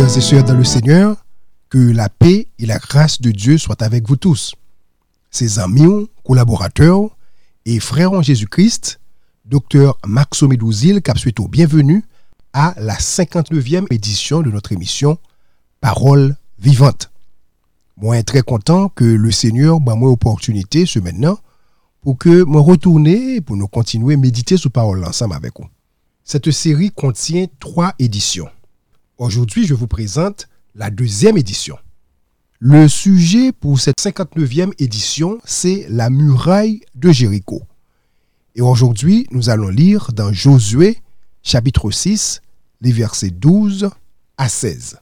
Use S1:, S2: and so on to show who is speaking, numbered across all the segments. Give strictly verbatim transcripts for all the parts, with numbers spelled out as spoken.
S1: Frères et sœurs dans le Seigneur, que la paix et la grâce de Dieu soient avec vous tous. Ses amis, collaborateurs et frères en Jésus-Christ, docteur Maxo Médouzil, cap souhaite bienvenue à la cinquante-neuvième édition de notre émission Parole vivante. Moi, je suis très content que le Seigneur m'a moi opportunité ce maintenant pour que moi retourner pour nous continuer à méditer sur parole ensemble avec vous. Cette série contient trois éditions. Aujourd'hui, je vous présente la deuxième édition. Le sujet pour cette cinquante-neuvième édition, c'est la muraille de Jéricho. Et aujourd'hui, nous allons lire dans Josué, chapitre six, les versets douze à seize.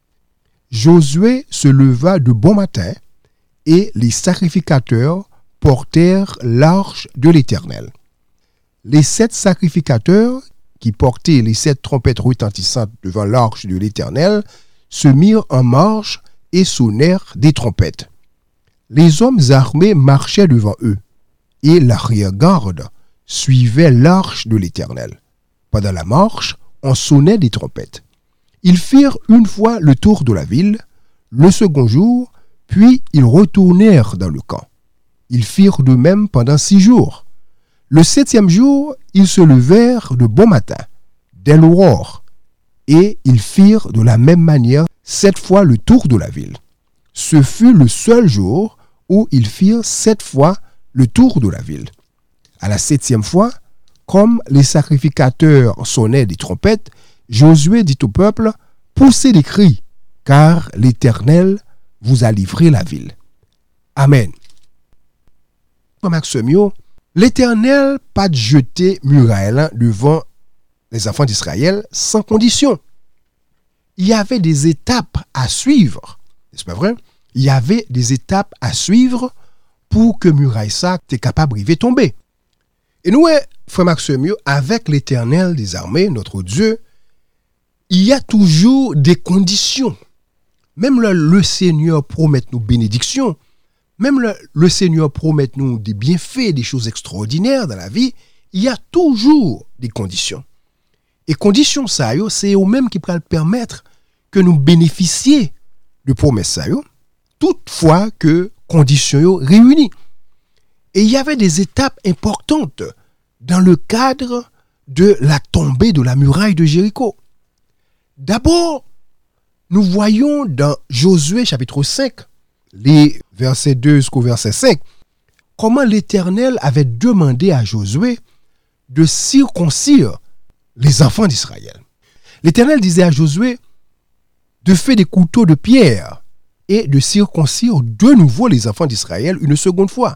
S1: Josué se leva de bon matin et les sacrificateurs portèrent l'arche de l'Éternel. Les sept sacrificateurs qui portaient les sept trompettes retentissantes devant l'arche de l'Éternel se mirent en marche et sonnèrent des trompettes. Les hommes armés marchaient devant eux, et l'arrière-garde suivait l'arche de l'Éternel. Pendant la marche, on sonnait des trompettes. Ils firent une fois le tour de la ville, le second jour, puis ils retournèrent dans le camp. Ils firent de même pendant six jours. Le septième jour, ils se levèrent de bon matin, dès l'aurore, et ils firent de la même manière sept fois le tour de la ville. Ce fut le seul jour où ils firent sept fois le tour de la ville. À la septième fois, comme les sacrificateurs sonnaient des trompettes, Josué dit au peuple, « Poussez des cris, car l'Éternel vous a livré la ville. » Amen. Maximio, l'Éternel pas jeté muraille devant les enfants d'Israël sans condition. Il y avait des étapes à suivre, n'est-ce pas vrai? Il y avait des étapes à suivre pour que muraille ça t'es capable de tomber. Et nous, frère Maximio, avec l'Éternel des armées, notre Dieu, il y a toujours des conditions. Même le, le Seigneur promet nous bénédictions, même le, le Seigneur promet nous des bienfaits, des choses extraordinaires dans la vie, il y a toujours des conditions. Et conditions ça, c'est eux-mêmes qui peuvent permettre que nous bénéficions de promesses ça, toutefois que conditions réunies. Et il y avait des étapes importantes dans le cadre de la tombée de la muraille de Jéricho. D'abord, nous voyons dans Josué chapitre cinq, les versets deux jusqu'au verset cinq, comment l'Éternel avait demandé à Josué de circoncire les enfants d'Israël. L'Éternel disait à Josué de faire des couteaux de pierre et de circoncire de nouveau les enfants d'Israël une seconde fois.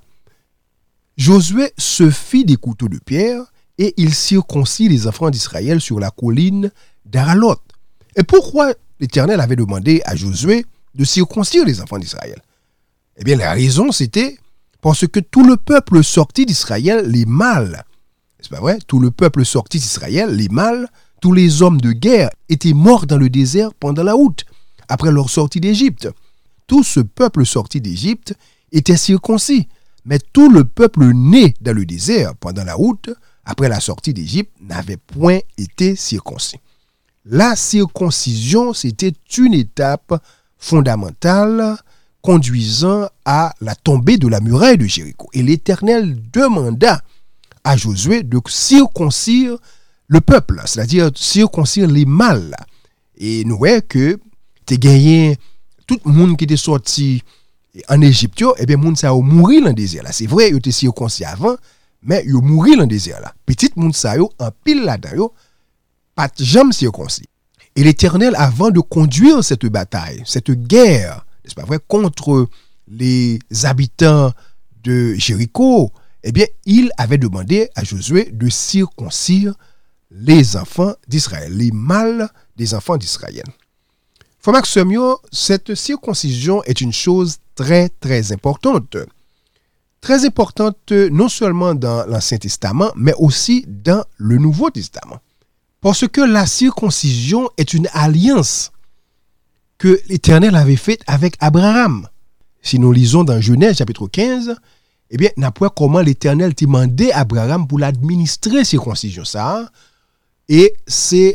S1: Josué se fit des couteaux de pierre et il circoncit les enfants d'Israël sur la colline d'Aralot. Et pourquoi l'Éternel avait demandé à Josué de circoncire les enfants d'Israël? Eh bien, la raison, c'était parce que tout le peuple sorti d'Israël, les mâles, c'est pas vrai? Tout le peuple sorti d'Israël, les mâles, tous les hommes de guerre étaient morts dans le désert pendant la haute, après leur sortie d'Égypte. Tout ce peuple sorti d'Égypte était circoncis, mais tout le peuple né dans le désert pendant la haute, après la sortie d'Égypte, n'avait point été circoncis. La circoncision, c'était une étape fondamentale conduisant à la tombée de la muraille de Jéricho. Et l'Éternel demanda à Josué de circoncire le peuple, c'est-à-dire circoncire les mâles. Et nous voyons que tu as gagné tout le monde qui était sorti en Égypte, et bien, moun sa a mouri dans le désert. C'est vrai, il était circoncis avant, mais il a mouri dans le désert. Là. Petit moun sa yo, en pile là-dedans, pas jamais circoncis. Et l'Éternel, avant de conduire cette bataille, cette guerre, n'est-ce pas vrai, contre les habitants de Jéricho, eh bien, il avait demandé à Josué de circoncire les enfants d'Israël, les mâles des enfants d'Israël. Frère Maximio, cette circoncision est une chose très, très importante. Très importante non seulement dans l'Ancien Testament, mais aussi dans le Nouveau Testament. Parce que la circoncision est une alliance que l'Éternel avait faite avec Abraham. Si nous lisons dans Genèse chapitre quinze, eh bien, n'a pas comment l'Éternel t'a demandé à Abraham pour l'administrer circoncision ça. Et c'est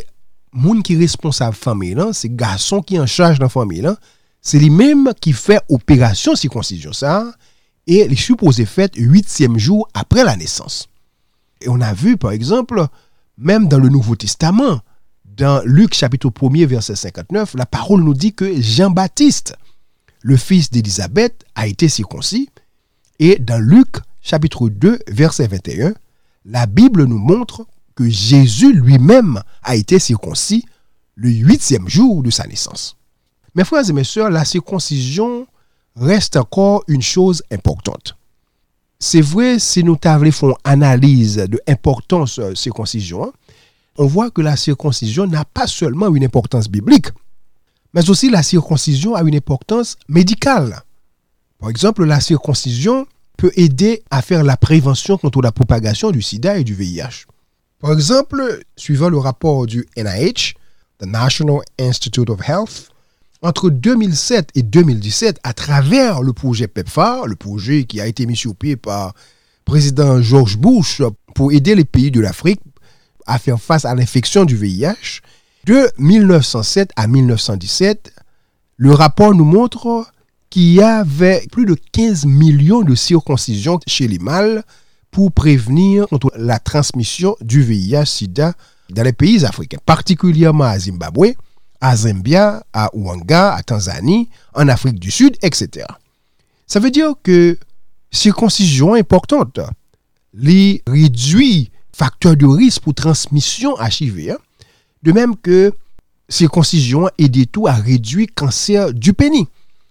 S1: moun qui responsable famille là, c'est garçon qui en charge dans famille là, c'est lui-même qui fait opération circoncision ça et il est supposé faire huitième jour après la naissance. Et on a vu par exemple même dans le Nouveau Testament, dans Luc chapitre premier verset cinquante-neuf, la parole nous dit que Jean-Baptiste, le fils d'Élisabeth, a été circoncis. Et dans Luc chapitre deux verset vingt et un, la Bible nous montre que Jésus lui-même a été circoncis le huitième jour de sa naissance. Mes frères et mes sœurs, la circoncision reste encore une chose importante. C'est vrai, si nous faisons analyse de l'importance de la circoncision, on voit que la circoncision n'a pas seulement une importance biblique, mais aussi la circoncision a une importance médicale. Par exemple, la circoncision peut aider à faire la prévention contre la propagation du sida et du V I H. Par exemple, suivant le rapport du N I H, the National Institute of Health, entre deux mille sept et deux mille dix-sept, à travers le projet PEPFAR, le projet qui a été mis sur pied par le président George Bush pour aider les pays de l'Afrique à faire face à l'infection du V I H, de mille neuf cent sept à mille neuf cent dix-sept, le rapport nous montre qu'il y avait plus de quinze millions de circoncisions chez les mâles pour prévenir contre la transmission du V I H-Sida dans les pays africains, particulièrement à Zimbabwe, à Zambia, à Ouanga, à Tanzanie, en Afrique du Sud, et cetera. Ça veut dire que circoncision importante, les réduit facteur de risque pour transmission H I V, hein? De même que circoncision aide tout à réduire le cancer du pénis.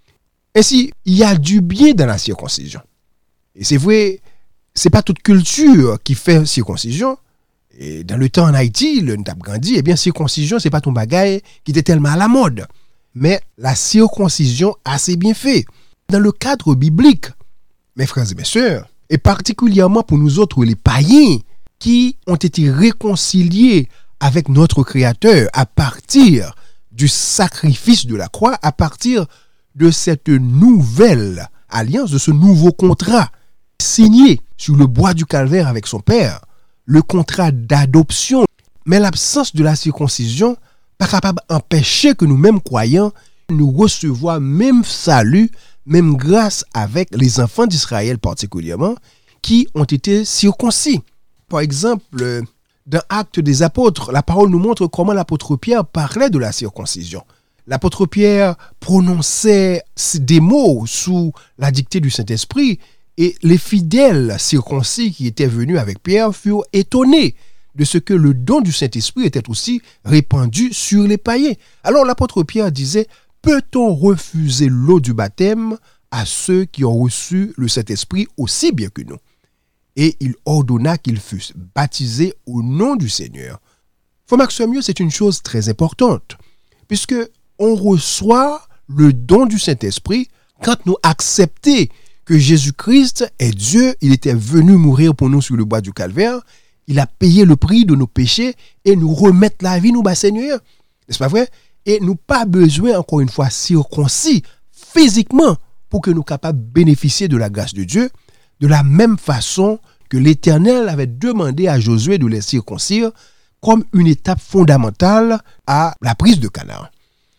S1: Ainsi, il y a du bien dans la circoncision. Et c'est vrai, c'est pas toute culture qui fait circoncision. Et dans le temps en Haïti, le Ntap grandi, eh bien, circoncision, c'est pas ton bagage qui était tellement à la mode. Mais la circoncision assez bien fait. Dans le cadre biblique, mes frères et mes sœurs, et particulièrement pour nous autres, les païens, qui ont été réconciliés avec notre Créateur à partir du sacrifice de la croix, à partir de cette nouvelle alliance, de ce nouveau contrat signé sur le bois du calvaire avec son Père, le contrat d'adoption. Mais l'absence de la circoncision pas capable d'empêcher que nous-mêmes croyants nous recevoir même salut, même grâce avec les enfants d'Israël particulièrement, qui ont été circoncis. Par exemple, dans Actes des Apôtres, la parole nous montre comment l'apôtre Pierre parlait de la circoncision. L'apôtre Pierre prononçait des mots sous la dictée du Saint-Esprit et les fidèles circoncis qui étaient venus avec Pierre furent étonnés de ce que le don du Saint-Esprit était aussi répandu sur les païens. Alors l'apôtre Pierre disait, peut-on refuser l'eau du baptême à ceux qui ont reçu le Saint-Esprit aussi bien que nous? Et il ordonna qu'ils fussent baptisés au nom du Seigneur. Frère Maxime, c'est une chose très importante, puisque on reçoit le don du Saint-Esprit quand nous acceptons que Jésus-Christ est Dieu, il était venu mourir pour nous sur le bois du calvaire, il a payé le prix de nos péchés et nous remettre la vie, nous, bas Seigneur. N'est-ce pas vrai? Et nous pas besoin, encore une fois, circoncis physiquement pour que nous capables de bénéficier de la grâce de Dieu, de la même façon que l'Éternel avait demandé à Josué de les circoncire comme une étape fondamentale à la prise de Canaan.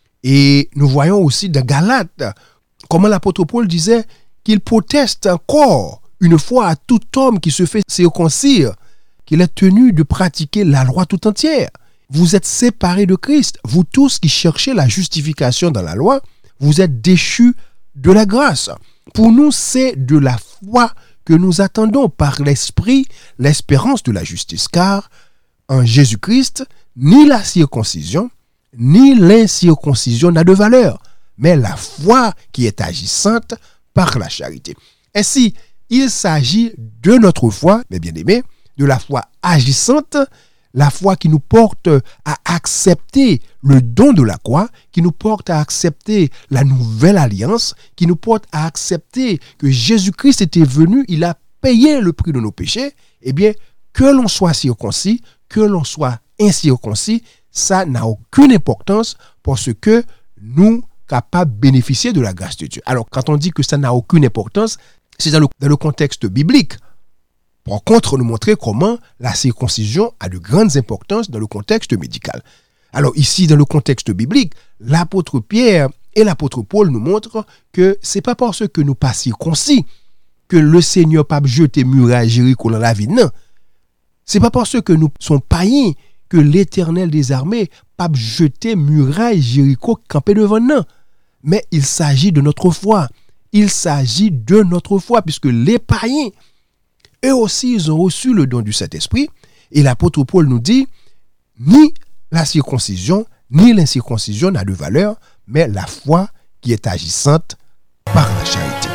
S1: Et nous voyons aussi dans Galates comment l'apôtre Paul disait qu'il proteste encore une fois à tout homme qui se fait circoncire qu'il est tenu de pratiquer la loi tout entière. Vous êtes séparés de Christ. Vous tous qui cherchez la justification dans la loi, vous êtes déchus de la grâce. Pour nous, c'est de la foi que nous attendons par l'Esprit l'espérance de la justice. Car en Jésus-Christ, ni la circoncision, ni l'incirconcision n'a de valeur, mais la foi qui est agissante par la charité. Ainsi, il s'agit de notre foi, mes bien-aimés, de la foi agissante, la foi qui nous porte à accepter le don de la croix, qui nous porte à accepter la nouvelle alliance, qui nous porte à accepter que Jésus-Christ était venu, il a payé le prix de nos péchés. Eh bien, que l'on soit circoncis, que l'on soit incirconcis, ça n'a aucune importance parce que nous capables de bénéficier de la grâce de Dieu. Alors, quand on dit que ça n'a aucune importance, c'est dans le, dans le contexte biblique. Par contre, nous montrer comment la circoncision a de grandes importances dans le contexte médical. Alors ici, dans le contexte biblique, l'apôtre Pierre et l'apôtre Paul nous montrent que c'est pas parce que nous pas circoncis que le Seigneur pas jeter muraille Jéricho dans la vie, non. C'est pas parce que nous sommes païens que l'Éternel des armées pas jeter muraille Jéricho campé devant nous. Mais il s'agit de notre foi. Il s'agit de notre foi, puisque les païens, eux aussi, ils ont reçu le don du Saint-Esprit. Et l'apôtre Paul nous dit, ni la circoncision, ni l'incirconcision n'a de valeur, mais la foi qui est agissante par la charité.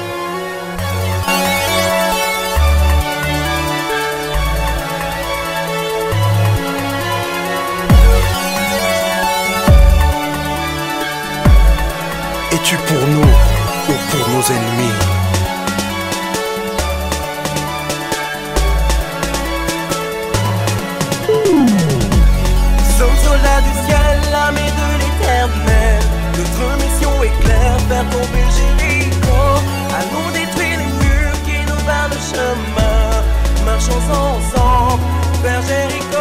S2: Es-tu pour nous ou pour nos ennemis?
S3: Sommes soldats du ciel, l'armée de l'Éternel. Notre mission est claire, faire tomber Jéricho. Allons détruire les murs qui nous barrent le chemin. Marchons ensemble vers Jéricho.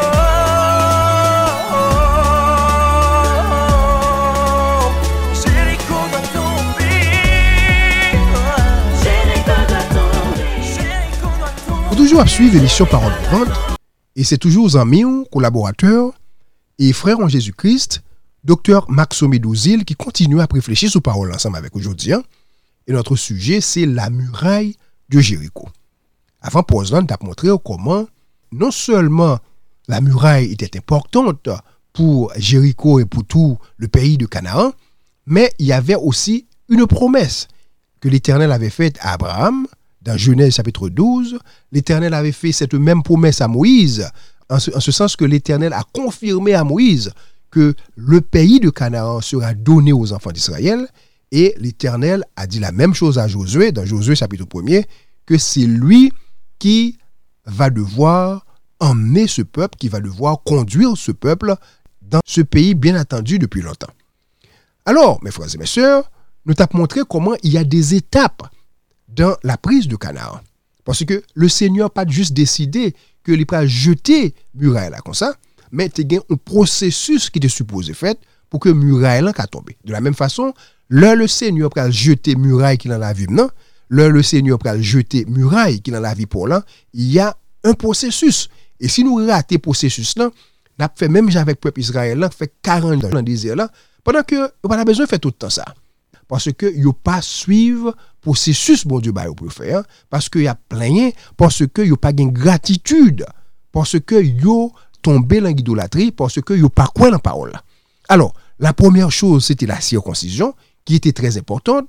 S1: Toujours à suivre l'émission Parole Vivante, et c'est toujours aux amis, collaborateurs et frères en Jésus-Christ, docteur Maxome Douzil, qui continue à réfléchir sur Parole ensemble avec aujourd'hui. Hein? Et notre sujet, c'est la muraille de Jéricho. Avant pause, on a montré comment non seulement la muraille était importante pour Jéricho et pour tout le pays de Canaan, mais il y avait aussi une promesse que l'Éternel avait faite à Abraham. Dans Genèse chapitre douze, l'Éternel avait fait cette même promesse à Moïse, en ce, en ce sens que l'Éternel a confirmé à Moïse que le pays de Canaan sera donné aux enfants d'Israël, et l'Éternel a dit la même chose à Josué, dans Josué chapitre premier, que c'est lui qui va devoir emmener ce peuple, qui va devoir conduire ce peuple dans ce pays bien attendu depuis longtemps. Alors, mes frères et mes sœurs, nous t'avons montré comment il y a des étapes dans la prise de Canaan. Parce que le Seigneur n'a pas juste décidé que il va jeter muraille là comme ça, mais il y a un processus qui est supposé fait pour que muraille là soit tombé. De la même façon, là le Seigneur va jeter muraille qui est dans la vie maintenant, là le Seigneur va jeter muraille qui est dans la vie pour là, il y a un processus. Et si nous ratons ce processus là, n'a fait même avec le peuple Israël là, fait quarante ans dans le désert là, pendant que on pas besoin de faire tout le temps ça. Parce que yo pas suivre processus bon Dieu ba yo pour faire, parce que y a plein, parce que yo pas gain gratitude, parce que yo tombé dans l'idolâtrie, parce que yo pas croire dans parole. Alors, la première chose c'était la circoncision qui était très importante,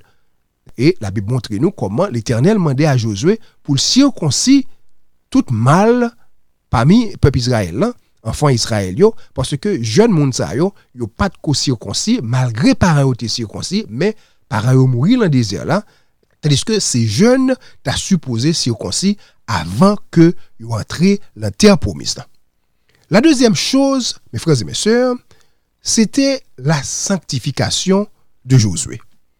S1: et la Bible montre nous comment l'Éternel mandait à Josué pour circoncire tout mâle parmi le peuple Israël là, enfants Israël yo, parce que jeune monde ça yo, yo pas de circoncis malgré parents étaient circoncis, mais parents yo mourir dans le désert là, tandis que ces jeunes t'a supposé circoncis avant que yo entrer dans la terre promise là. La deuxième chose, mes frères et mes sœurs, c'était la sanctification de Josué.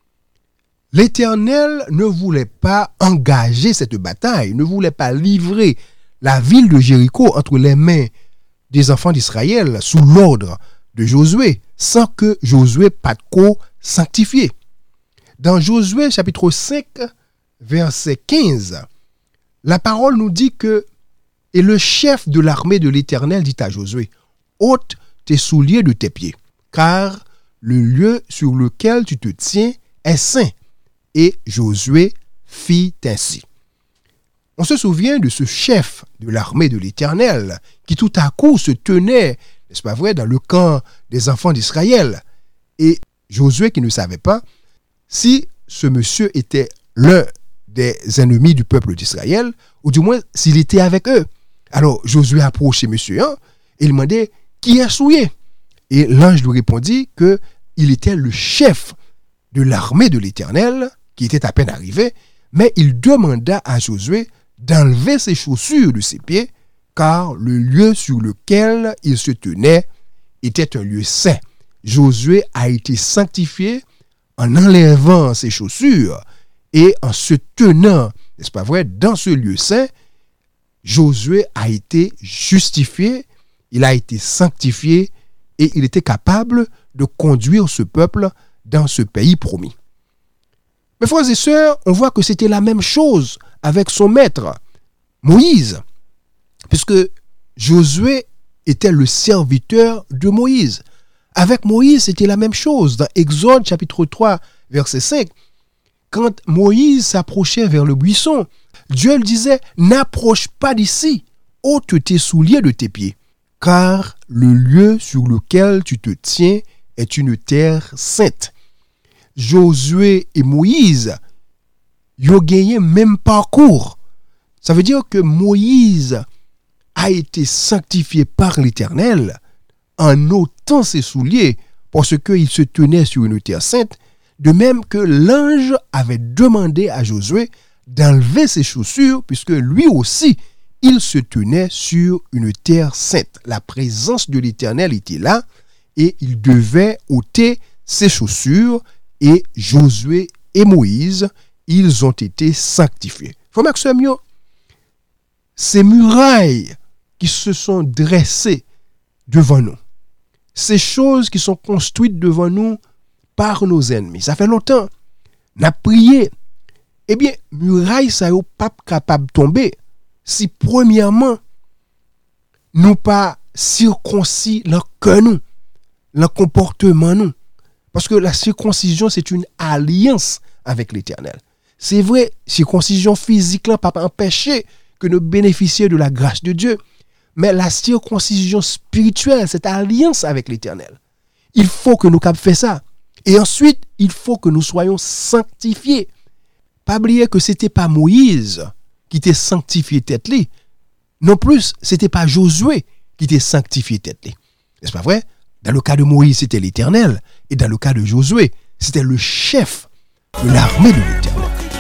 S1: L'Éternel ne voulait pas engager cette bataille, ne voulait pas livrer la ville de Jéricho entre les mains des enfants d'Israël sous l'ordre de Josué, sans que Josué pas de quoi sanctifié. Dans Josué chapitre cinq, verset quinze, la parole nous dit que et le chef de l'armée de l'Éternel dit à Josué, ôte tes souliers de tes pieds, car le lieu sur lequel tu te tiens est saint. Et Josué fit ainsi. On se souvient de ce chef de l'armée de l'Éternel qui tout à coup se tenait, n'est-ce pas vrai, dans le camp des enfants d'Israël. Et Josué qui ne savait pas si ce monsieur était l'un des ennemis du peuple d'Israël, ou du moins s'il était avec eux. Alors Josué approchait monsieur hein, et il demandait qui est souillé. Et l'ange lui répondit que il était le chef de l'armée de l'Éternel qui était à peine arrivé, mais il demanda à Josué d'enlever ses chaussures de ses pieds, car le lieu sur lequel il se tenait était un lieu saint. Josué a été sanctifié en enlevant ses chaussures et en se tenant, n'est-ce pas vrai, dans ce lieu saint. Josué a été justifié, il a été sanctifié et il était capable de conduire ce peuple dans ce pays promis. Mes frères et sœurs, on voit que c'était la même chose avec son maître, Moïse, puisque Josué était le serviteur de Moïse. Avec Moïse, c'était la même chose. Dans Exode chapitre trois, verset cinq, quand Moïse s'approchait vers le buisson, Dieu lui disait « N'approche pas d'ici, ôte tes souliers de tes pieds, car le lieu sur lequel tu te tiens est une terre sainte. » Josué et Moïse, ils ont gagné même parcours. Ça veut dire que Moïse a été sanctifié par l'Éternel en ôtant ses souliers parce qu'il se tenait sur une terre sainte, de même que l'ange avait demandé à Josué d'enlever ses chaussures puisque lui aussi, il se tenait sur une terre sainte. La présence de l'Éternel était là et il devait ôter ses chaussures et Josué et Moïse, ils ont été sanctifiés. Frère Maxime, ces murailles qui se sont dressées devant nous, ces choses qui sont construites devant nous par nos ennemis, ça fait longtemps, on a prié, eh bien, murailles, ça n'est pas capable de tomber si premièrement, nous pas circoncis le cœur nous, le comportement nous. Parce que la circoncision, c'est une alliance avec l'Éternel. C'est vrai, circoncision physique là, pas empêcher que nous bénéficions de la grâce de Dieu. Mais la circoncision spirituelle, cette alliance avec l'Éternel, il faut que nous fassions ça. Et ensuite, il faut que nous soyons sanctifiés. Pas oublier que ce n'était pas Moïse qui était sanctifié tête-li. Non plus, ce n'était pas Josué qui était sanctifié tête-li. N'est-ce pas vrai? Dans le cas de Moïse, c'était l'Éternel. Et dans le cas de Josué, c'était le chef de l'armée de l'Éternel.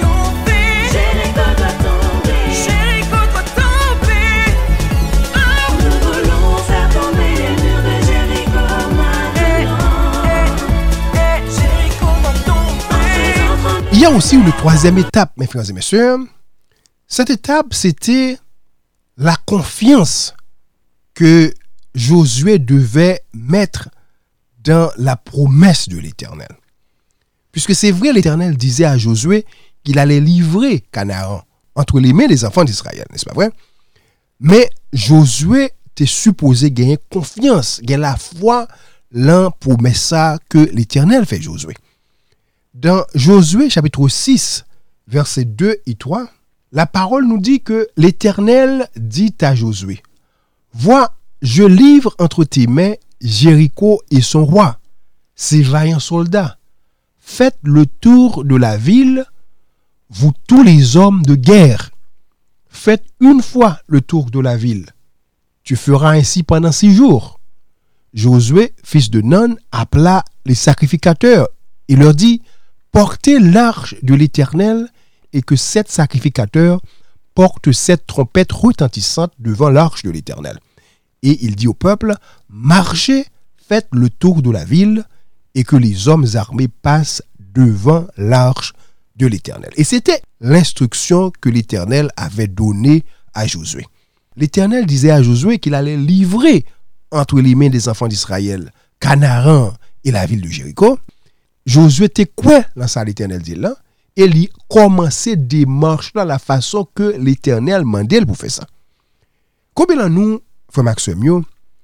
S1: Il y a aussi une troisième étape, mes frères et mes sœurs. Cette étape, c'était la confiance que Josué devait mettre dans la promesse de l'Éternel. Puisque c'est vrai, l'Éternel disait à Josué qu'il allait livrer Canaan entre les mains des enfants d'Israël, n'est-ce pas vrai? Mais Josué était supposé gagner confiance, gagner la foi dans la promesse que l'Éternel fait Josué. Dans Josué chapitre six, versets deux et trois, la parole nous dit que l'Éternel dit à Josué, « Vois, je livre entre tes mains Jéricho et son roi, ses vaillants soldats. Faites le tour de la ville, vous tous les hommes de guerre. Faites une fois le tour de la ville. Tu feras ainsi pendant six jours. » Josué, fils de Nun, appela les sacrificateurs et leur dit, « Portez l'arche de l'Éternel et que sept sacrificateurs portent sept trompettes retentissantes devant l'arche de l'Éternel. » Et il dit au peuple, « Marchez, faites le tour de la ville et que les hommes armés passent devant l'arche de l'Éternel. » Et c'était l'instruction que l'Éternel avait donnée à Josué. L'Éternel disait à Josué qu'il allait livrer entre les mains des enfants d'Israël Canaan et la ville de Jéricho. Josué était quoi dans ça l'Éternel dit là et il commençait des marches dans la façon que l'Éternel mandait pour faire ça. Combien nous, frère Maxime,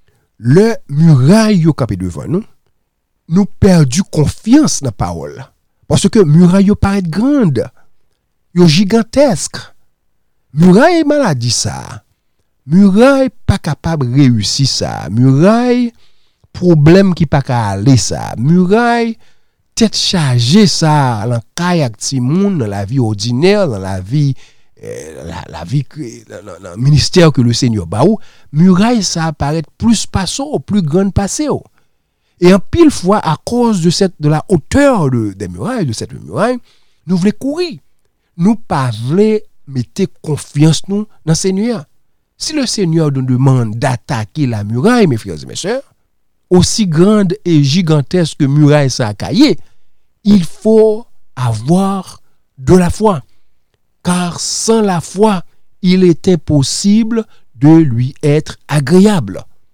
S1: le muraille au capé devant nous, nous perdu confiance dans la parole. Parce que muraille paraît grande, yo gigantesque. Muraille maladie ça. Muraille pas capable de réussir ça. Muraille problème qui pas qu'à aller ça. Muraille tête chargée ça dans kayak ti moun dans la vie ordinaire, dans la vie euh, la, la vie dans le ministère que le Seigneur ba ou, muraille ça apparaît plus passé, plus grande passé. Et en pile fois à cause de cette de la hauteur de, des murailles, de cette muraille, nous voulons courir. Nous pas voulons mettre confiance nous dans le Seigneur. Si le Seigneur nous demande d'attaquer la muraille, mes frères et mes sœurs, aussi grande et gigantesque que muraille ça a caillé, il faut avoir de la foi. Car sans la foi, il est impossible de lui être agréable.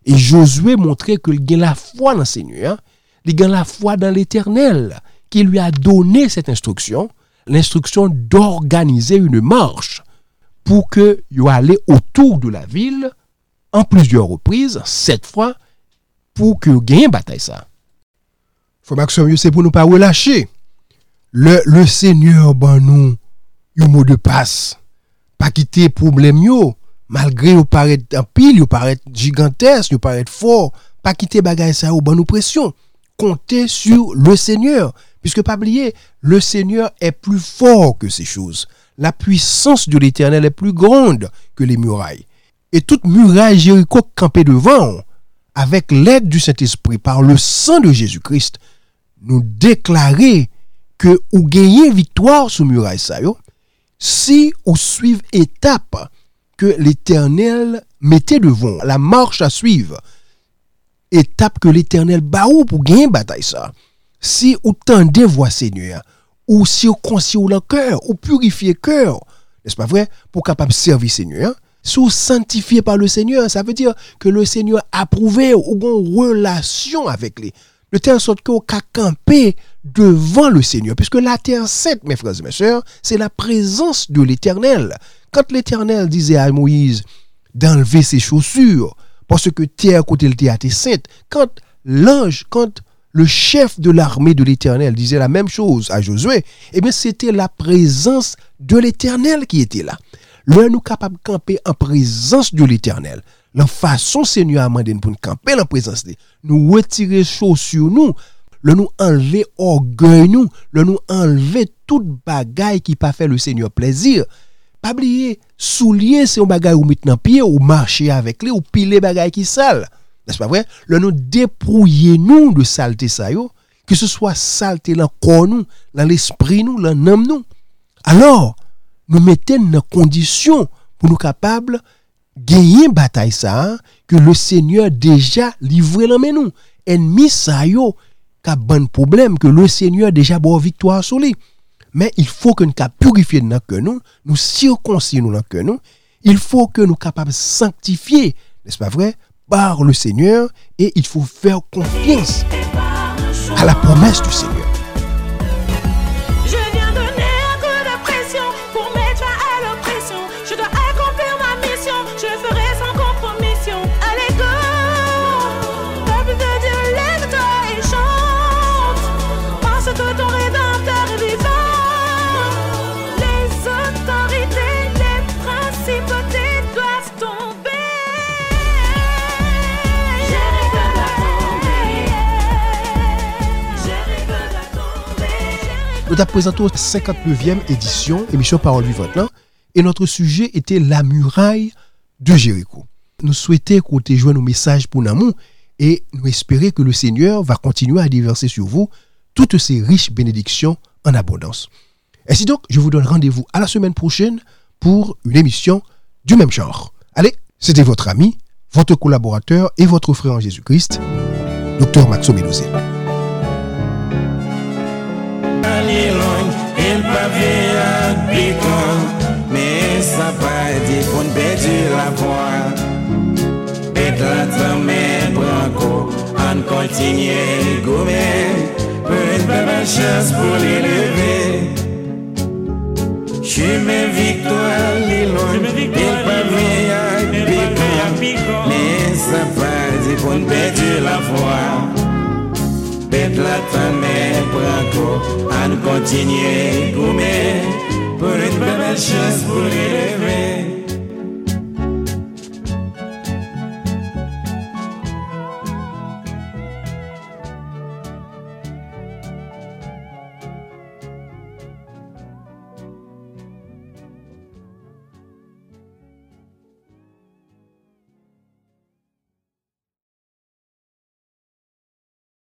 S1: Et Josué montrait qu'il a la foi dans le Seigneur, il a la foi dans l'Éternel, qui lui a donné cette instruction, l'instruction d'organiser une marche pour que il allait autour de la ville en plusieurs reprises, sept fois, pour que gagne bataille ça. Faut maximum c'est pour nous pas relâcher. Le le Seigneur ban nous un mot de passe. Pas quitter problème yo, malgré yo paraît en pile, yo paraît gigantesque, yo paraît fort, pas quitter bagaille ça ou ban nous pression. Comptez sur le Seigneur, puisque pas oublier, le Seigneur est plus fort que ces choses. La puissance de l'Éternel est plus grande que les murailles. Et toute muraille Jéricho campée devant, avec l'aide du Saint-Esprit, par le sang de Jésus-Christ, nous déclarer que ou gagner victoire sur muraille ça yo, si ou suivre étape que l'Éternel mettait devant, la marche à suivre, étape que l'Éternel baou pour gagner bataille ça. Si ou tendez voix Seigneur, ou si ou conscient le cœur, ou purifier cœur, n'est-ce pas vrai, pour capable servir Seigneur, si ou sanctifié par le Seigneur, ça veut dire que le Seigneur approuvé ou une relation avec lui. De telle sorte que vous camper devant le Seigneur. Puisque la terre sainte, mes frères et mes sœurs, c'est la présence de l'Éternel. Quand l'Éternel disait à Moïse d'enlever ses chaussures, parce que terre côté le théâtre est sainte, quand l'ange, quand le chef de l'armée de l'Éternel disait la même chose à Josué, eh bien c'était la présence de l'Éternel qui était là. Là, nous capables de camper en présence de l'Éternel. La façon Seigneur a demandé pour nous camper en présence de nous retirer choses sur nous, le nous enlever orgueil nous, le nous enlever toute bagaille qui pas fait le Seigneur plaisir. Pas oublier, soulier c'est un bagaille ou mettre dans pied ou marcher avec lui ou piler bagaille qui sale. N'est-ce pas vrai? Le nous déprouiller nous de saleté ça yo, que ce soit saleté dans corps nous, dans l'esprit nous, dans l'âme nous. Alors, nous mettons dans condition pour nous capables gagner bataille ça que le Seigneur déjà livré dans nous. Ennemi ça yo ka bon problème que le Seigneur déjà bon victoire sur lui. Mais il faut que nous cap purifier dans que nous, nous circoncire nous dans que nous. Il faut que nous capables sanctifier, n'est-ce pas vrai, par le Seigneur, et il faut faire confiance à la promesse du Seigneur. Nous avons présenté la cinquante-neuvième édition, émission Parole Vivante, là, et notre sujet était la muraille de Jéricho. Nous souhaitons que vous jouiez nos messages pour nous et nous espérons que le Seigneur va continuer à déverser sur vous toutes ces riches bénédictions en abondance. Ainsi donc, je vous donne rendez-vous à la semaine prochaine pour une émission du même genre. Allez, c'était votre ami, votre collaborateur et votre frère en Jésus-Christ, docteur Maxo Médosé.
S4: Il pavé à piquant, mais ça pas dit qu'on perdit la voie. Et la trame branco, on continue gommer, pour une belle chance pour l'élever. Chemin victoire, l'île, il pavé à piquant, mais ça pas dit qu'on perdit la voie. Pète la trame branco, on continue gommer, pour une belle chance pour l'élever.